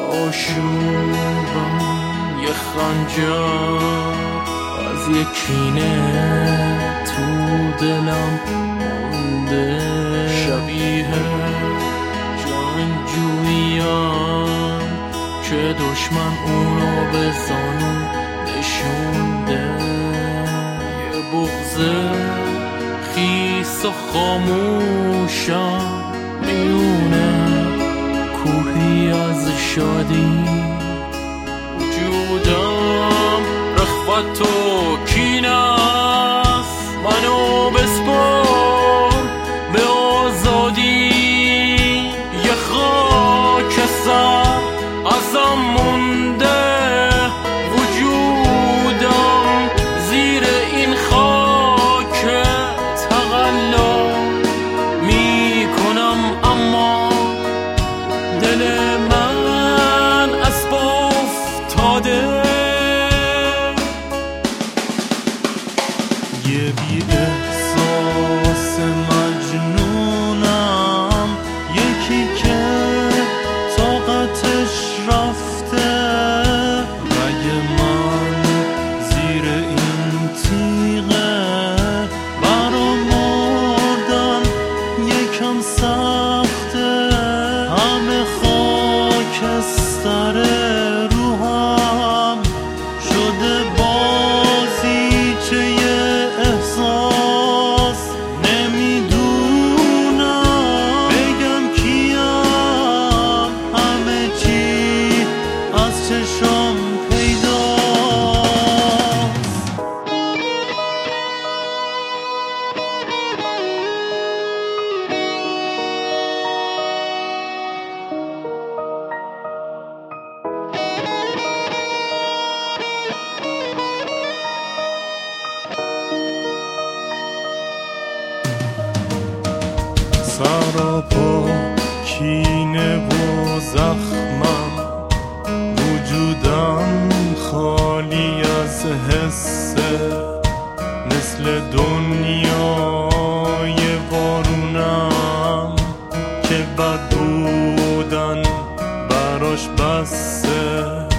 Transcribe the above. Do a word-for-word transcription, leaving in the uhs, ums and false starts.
آشوبم یه خنجر از یه کینه تو دلم مونده، شبیه جنگجویان که دشمن اونو به زانو نشونده. یه بغض خیس و خاموشم میونه کوهی از شادی، وجودم رخوت و کینست، منو بسپار به آزادی. یه خاک سر ازم مونده، وجودم زیر این خاک تقلا میکنم، اما دل من اسب افتاده. یه بی احساس مجنونم، یکی که طاقتش رفته، رگ من زیر این تیغه، برا مردن یکم سخته. همه خاکستر روحم شده بازیچه احساس، نمیدونم بگم کیم، همه چی از چشم پیداست. سراپا کینه و زخمم، وجودم خالی از حسه، مثل دنیای بارونم که بد بودن براش بسه.